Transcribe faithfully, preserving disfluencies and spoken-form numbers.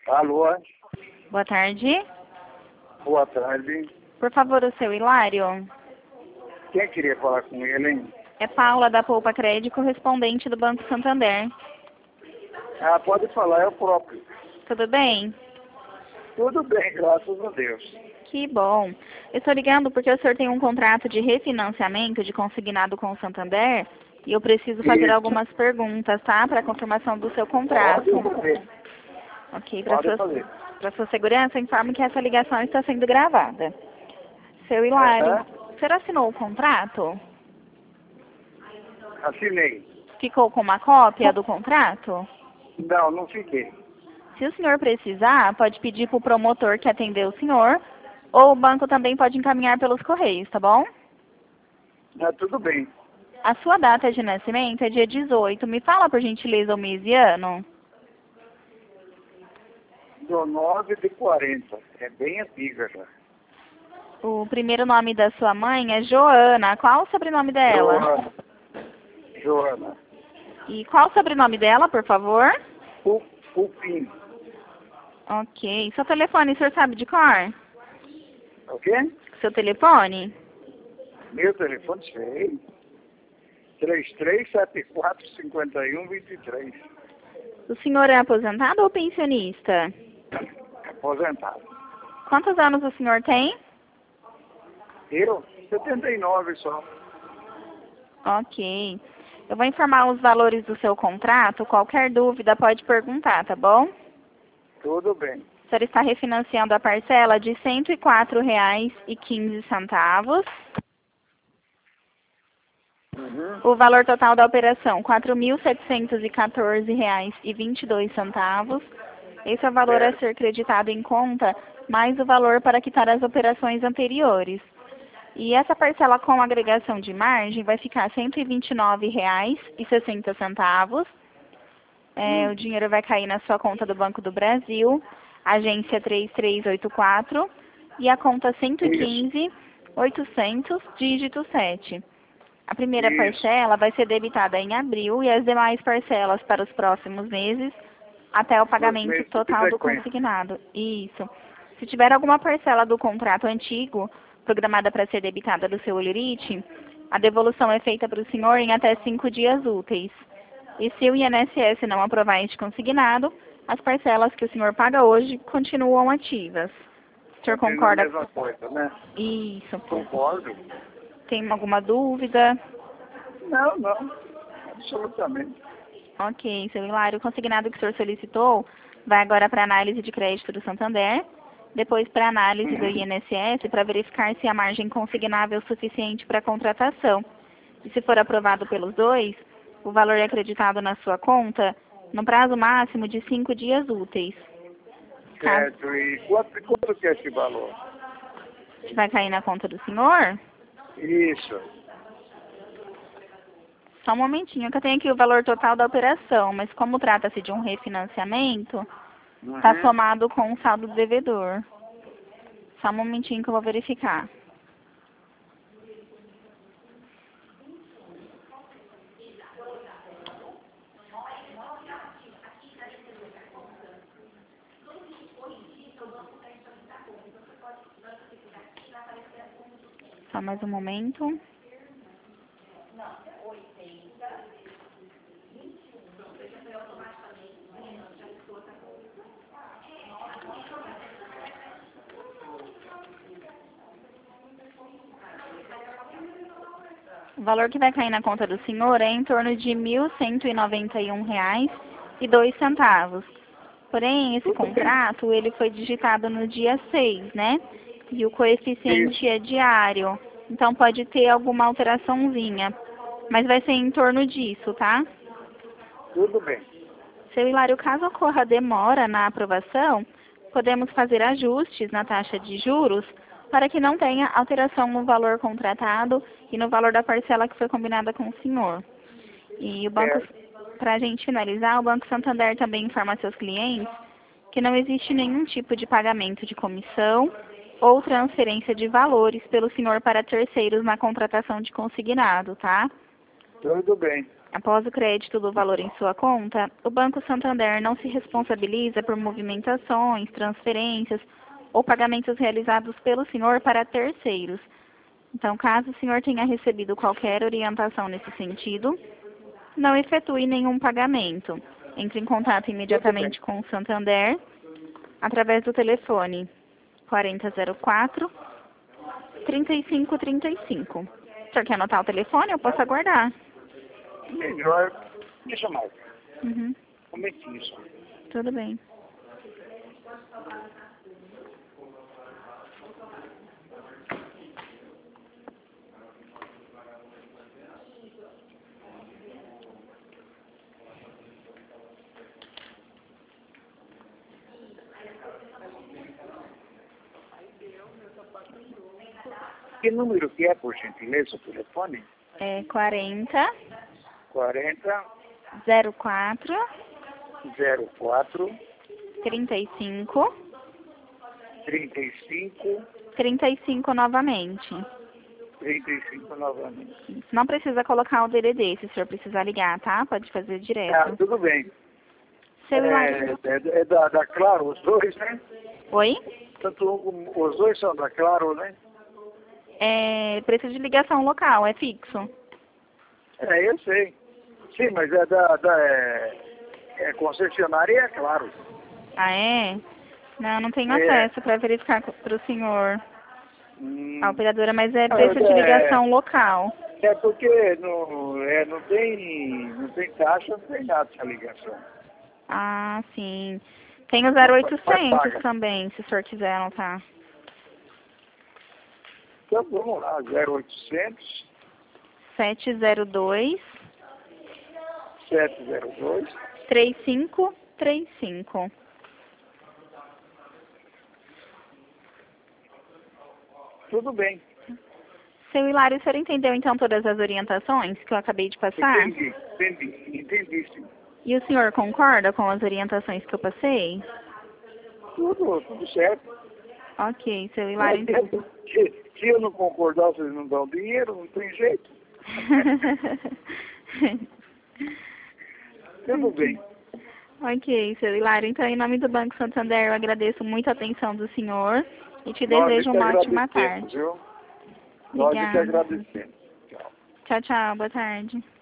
Alô? Boa tarde. Boa tarde. Por favor, o seu Hilário. Quem queria falar com ele, hein? É Paula, da Poupa Crédito, correspondente do Banco Santander. Ah, pode falar, é o próprio. Tudo bem? Tudo bem, graças a Deus. Que bom. Eu estou ligando porque o senhor tem um contrato de refinanciamento de consignado com o Santander e eu preciso fazer Isso. algumas perguntas, tá? Para confirmação do seu contrato. Pode fazer. Ok, para Pode sua, fazer. para sua segurança, informo que essa ligação está sendo gravada. Seu Hilário, Aham. o senhor assinou o contrato? Assinei. Ficou com uma cópia do contrato? Não, não fiquei. Se o senhor precisar, pode pedir para o promotor que atendeu o senhor, ou o banco também pode encaminhar pelos correios, tá bom? Ah, tudo bem. A sua data de nascimento é dia dezoito. Me fala, por gentileza, o mês e ano. Do nove de quarenta. É bem antiga já. O primeiro nome da sua mãe é Joana. Qual o sobrenome dela? Joana. Joana. E qual o sobrenome dela, por favor? Pu- Pupim. Ok. Seu telefone, o senhor sabe de cor? Ok? Seu telefone? Meu telefone sei. três três sete quatro cinco um dois três. O senhor é aposentado ou pensionista? Aposentado. Quantos anos o senhor tem? Eu? setenta e nove só. Ok. Eu vou informar os valores do seu contrato. Qualquer dúvida pode perguntar, tá bom? Tudo bem. O senhor está refinanciando a parcela de cento e quatro reais e quinze centavos. Uhum. O valor total da operação, quatro mil setecentos e quatorze reais e vinte e dois centavos. Esse é o valor a Certo. ser creditado em conta, mais o valor para quitar as operações anteriores. E essa parcela com agregação de margem vai ficar cento e vinte e nove reais e sessenta centavos. É, Hum. o dinheiro vai cair na sua conta do Banco do Brasil, agência três três oito quatro, e a conta cento e quinze, oitocentos, dígito sete. A primeira Isso. parcela vai ser debitada em abril e as demais parcelas para os próximos meses, até o pagamento meses total do subsequentes. consignado. Isso. Se tiver alguma parcela do contrato antigo programada para ser debitada do seu Olirite, a devolução é feita para o senhor em até cinco dias úteis. E se o I N S S não aprovar este consignado, as parcelas que o senhor paga hoje continuam ativas. O senhor Continua concorda? a mesma coisa, né? Isso. Concordo. Tem alguma dúvida? Não, não. Absolutamente. Ok, seu Hilário, o consignado que o senhor solicitou vai agora para análise de crédito do Santander, depois para análise do I N S S para verificar se a margem consignável é suficiente para a contratação. E se for aprovado pelos dois, o valor é acreditado na sua conta no prazo máximo de cinco dias úteis. Caso Certo. E quanto, quanto que é esse valor? vai cair na conta do senhor, Isso. só um momentinho que eu tenho aqui o valor total da operação, mas como trata-se de um refinanciamento, está Uhum. somado com o saldo do devedor. Só um momentinho que eu vou verificar. Só mais um momento. O valor que vai cair na conta do senhor é em torno de mil cento e noventa e um reais e dois centavos. Porém, esse contrato, ele foi digitado no dia seis, né? E o coeficiente Isso. é diário. Então, pode ter alguma alteraçãozinha. Mas vai ser em torno disso, tá? Tudo bem. Seu Hilário, caso ocorra demora na aprovação, podemos fazer ajustes na taxa de juros para que não tenha alteração no valor contratado e no valor da parcela que foi combinada com o senhor. E o banco, para a gente finalizar, o Banco Santander também informa a seus clientes que não existe nenhum tipo de pagamento de comissão ou transferência de valores pelo senhor para terceiros na contratação de consignado, tá? Tudo bem. Após o crédito do valor em sua conta, o Banco Santander não se responsabiliza por movimentações, transferências ou pagamentos realizados pelo senhor para terceiros. Então, caso o senhor tenha recebido qualquer orientação nesse sentido, não efetue nenhum pagamento. Entre em contato imediatamente com o Santander através do telefone quarenta zero quatro, trinta e cinco trinta e cinco. O senhor quer anotar o telefone? Eu posso aguardar. Melhor, deixa eu marcar. Uhum. Um momentinho só. Tudo bem. Que número que é, por gentileza, o telefone? É quarenta, quarenta, zero quatro, zero quatro, trinta e cinco, trinta e cinco, trinta e cinco novamente. trinta e cinco novamente. Não precisa colocar o D D D, se o senhor precisar ligar, tá? Pode fazer Ah, direto. tudo bem. Seu É, Hilário. é, é da, da Claro, os dois, né? Oi? Tanto um, os dois são da Claro, né? É preço de ligação local, é fixo. É, eu sei. Sim, mas é da, da é, é concessionária, é Claro. Ah, é? Não, não tenho É. acesso para verificar para o senhor Hum, a operadora, mas é Ah, preço de é. ligação local. É porque não, é, não, tem, não tem taxa, não tem nada essa ligação. Ah, sim. Tem o zero oitocentos paga. também, se o senhor quiser anotar. Então vamos lá, zero oitocentos, sete zero dois, sete zero dois, três cinco três cinco. tudo bem. Seu Hilário, o senhor entendeu então todas as orientações que eu acabei de passar? Entendi, entendi, entendi sim. E o senhor concorda com as orientações que eu passei? Tudo, tudo certo. Ok, seu Hilário. Então... Se, se eu não concordar, vocês não dão dinheiro, não tem jeito. Tudo bem. Ok, seu Hilário. Então, em nome do Banco Santander, eu agradeço muito a atenção do senhor e te Nós desejo que uma ótima agradecemos, tarde. viu? Nós que Obrigada. agradecemos. Tchau. Tchau, tchau. Boa tarde.